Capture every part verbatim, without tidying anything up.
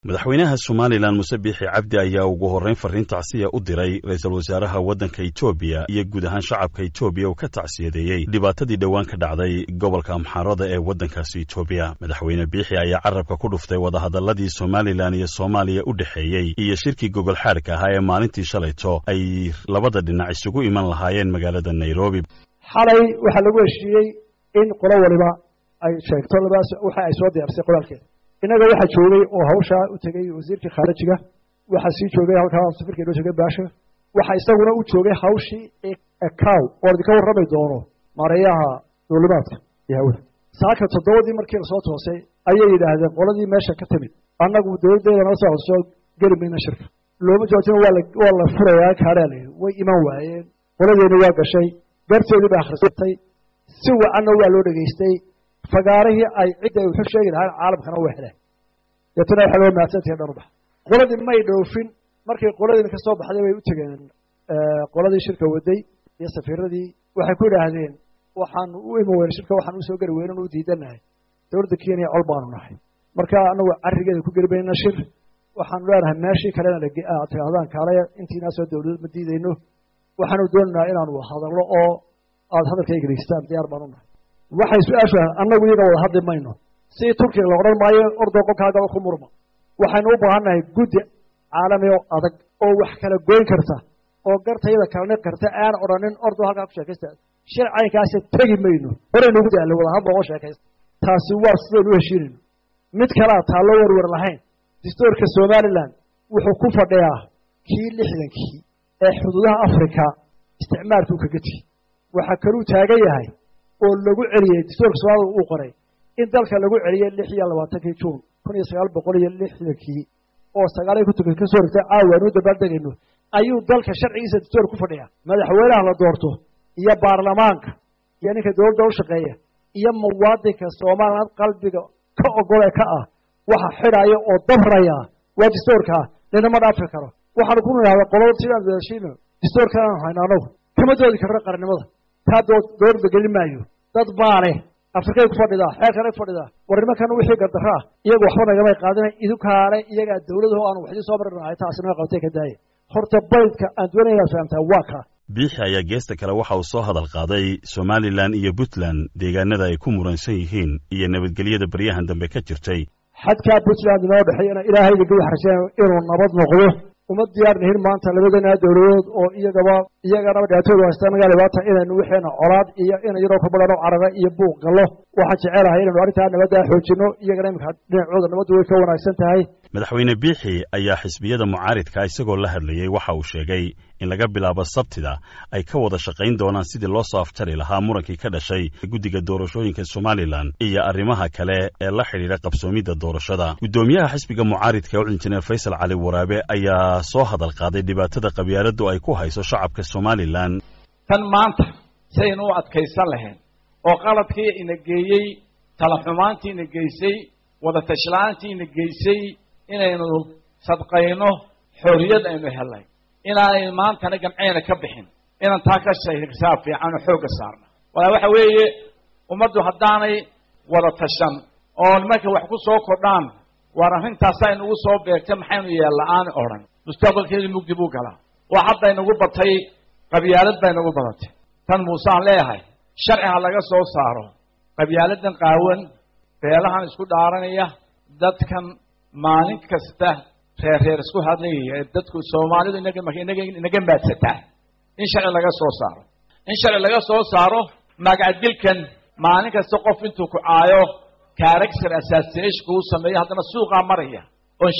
madaxweynaha Soomaaliland Muuse Biixi Cabdi ayaa ugu horeyn fariin tacsiya u diray ra'iisul wasaaraha waddanka Itoobiya iyo guud ahaan shacabka Itoobiya oo ka tacsiyadeeyay dhibaatadii dhawaan ka dhacday gobolka Amxaarada ee waddankaasi Itoobiya. Madaxweyne Biixi ayaa carabka ku dhuftay wadahadaladii Soomaaliland iyo Soomaaliya u dhaxeeyay iyo shirkii gogol xaarka ahaa ee maalintii shalayto ay labada dhinac isugu iman lahaayeen magaalada Nairobi. xalay waxa lagu heshiiyay in qolo waliba ay sheegto labaas waxa ay soo diyaarsay qoraalkeeda. inaga waxa joogay oo hawsha u tagay wasiirka khaarijiga waxa sii joogay halka safarka loo joogay baasha waxa isaguna u joogay hawshii akaw oo ka warramay doono maarayaha dowladda yaawada saaka toddobaadii markii la soo toosay ayay yiraahdeen qoladii meesha ka timid annagu dowladeeda noo soo soo galmayna shirka looma joojin waa la waa la furayaa kaarale way iman waayeen qoladeena waa gashay darteedii baa akhrisatay si wacan waa loo dhageystay fagaarihii ay cid ay wuxuu sheegi lahaa caalamkana waa helay yatana waxa loo maasantay dharba qoladii may dhoofin markay qoladii ka soo baxday way u tageen qoladii shirka waday iyo safiiradii waxay ku yiraahdeen waxaan u imaan shirka waxaan u soo gari weynaan u diidanahay dowladda Kenya col baan nahay marka anagu arrigeeda ku garbayna shir waxaan leeyahay meeshii kalena la tiraahdan kaalaya intiina soo dowladda ma diidayno waxaan u doonaynaa inaan wax hadallo oo aad hadalkayga dhigtaan diyaar baan u nahay waxay su'aashu annagu iyaga wada hadli mayno si Turkiga la oran maayo ordo qofkaaga ku murma waxaan u baahanahay guddi caalami oo adag oo wax kala goyn karta oo gartayda kala karta aan oranin ordo halka ku sheekaysta sharcigaas tagi mayno hore nagu daalo wada hadlo oo sheekaysta taasi waa sidoo u heshiinin mid kala taalo warwar lahayn dastuurka Soomaaliland wuxuu ku fadhiyaa kii lixdankii ee xuduudaha Afrika isticmaalku ka gati waxa kale uu taagan yahay oo lagu celiyay dastuurka Soomaaliland uu qoray in dalka lagu celiyay lix iyo labaatan Juun kun iyo sagaal boqol iyo lixdankii oo sagaal ku tagay ka soo rigtay caawano dabaldegayno ayuu dalka sharcigiisa dastuur ku fadhiyaa madaxweynaha la doorto iyo baarlamaanka iyo ninka dowladda u shaqeeya iyo muwaadinka Soomaaliland qalbiga ka ogol ka ah waxa xidhayo oo dabraya waa dastuurka lana dhaafin karo waxaan ku niraahdaa qolada sidaan dadashino dastuurka aan haynaano kama doodi karno qarnimada taa dowladda gelimayo dad baale Afrika ku fadhida xeerkan ku fadhida warnimankan wixii gardarra iyagu waxba naga qaadanay idukaale iyaga dawladdu aan waxdii soo marnay taasina qabtay ka daayay horta baydka aan doonayna fahamtaa waa ka Biixi ayaa geesta kale waxa uu soo hadal qaaday Soomaaliland iyo Puntland deegaanada ay ku muransan yihiin iyo nabadgelyada baryahan dambe ka jirtay xadka Puntland noo dhaxayna Ilaahay ugu xarjeen inuu nabad noqdo uma diyaarnayn maanta labadana dawladood oo iyagaba iyagana dhaatooda haystaan magaalada inaynu wixina colaad iyo in yaro ka badano caraga iyo buuq galo waxa jecelahay inaynu arinta nabadda xoojino iyagana imka dhinacooda nabaddu way ka wanaagsan tahay madaxweyne Biixi ayaa xisbiyada mucaaridka isagoo la hadlayay waxa uu sheegay in laga bilaabo Sabtida ay ka wada shaqayn doonaan sidii loo soo aftari lahaa murankii ka dhashay guddiga doorashooyinka Soomaaliland iyo arrimaha kale ee la xiriira qabsoomida doorashada gudoomiyaha xisbiga mucaaridka oo injineer Faysal Cali Waraabe ayaa soo hadal qaaday dhibaatada qabyaaladdu ay ku hayso shacabka Soomaaliland tan maanta saynu u adkaysan lahayn oo qaladkii ina geeyay tala xumaantii ina geysay wada tashlaantii ina geysay inaynu sadqayno xorriyad aynu helay inaanay maantana gamceena ka bixin inaan taa ka shay xisaab fiican oo xoog saarno wala waxa weeye ummaddu haddaanay wada tashan oo marka wax ku soo kordhaan war arrintaas ay nagu soo beertay maxaynu yeelaan oran mustaqbalkeedu mugdi buu galaa waa hadda inagu batay qabyaalad bay nagu badatay tan Muuse aan leeyahay sharciga laga soo saaro qabyaaladan qaawan beelahan isku dhaaranaya dadkan maalin kasta reer reer isku hadlayay dadku Soomaalidu inaga inaga inaga baadsata in sharci laga soo saaro in sharci laga soo saaro magac dilkan maalin kasta qof intuu ku aayo character assassination ku sameeyo hadana suuqa maraya oo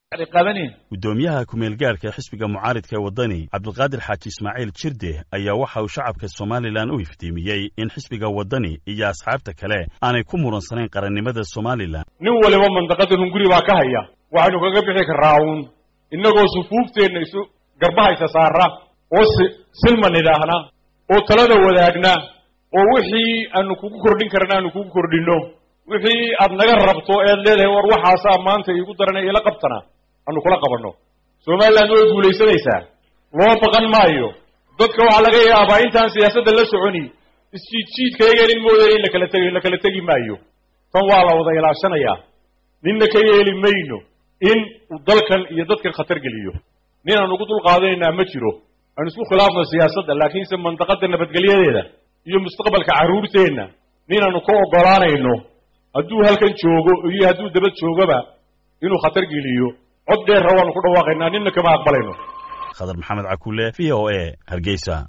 gudoomiyaha kumeel gaarka xisbiga mucaaridka wadani Cabdulqaadir Xaaji Ismaaciil Jirde ayaa waxa uu shacabka Soomaaliland u iftiimiyay in xisbiga wadani iyo asxaabta kale aanay ku muransaneen qarannimada Soomaaliland nin waliba mandaqada hunguri baa ka haya waxaanu kaga bixi karaa uun inagoo sufuufteena isu garbahaysa saara oo silman idhaahna oo talada wadaagna oo wixii aanu kugu kordhin karnaa aanu kugu kordhino wixii aad naga rabto ee leedahay war waxaas maanta igu daranay ila qabtana anu kula qabano Soomaaliland way guuleysanaysaa loo baqan maayo dadka waxa laga yaabaa intaan siyaasadda la soconi isjiidjiidkayga in mooday in la kala tagay la kala tagi maayo tan waa la wada ilaashanayaa ninna ka yeeli mayno in uu dalkan iyo dadkan khatar geliyo ninaan ugu dulqaadanaynaa ma jiro aan isku khilaafno siyaasadda laakiinse mandaqada nabadgelyadeeda iyo mustaqbalka carruurteenna ninaanu ka oggolaanayno hadduu halkan joogo iyo hadduu dabad joogaba inuu khatar geliyo cod dheer rawaanu ku dhawaaqaynaa ninna kama aqbalayno khadar maxamed cakuule v o a hargeysa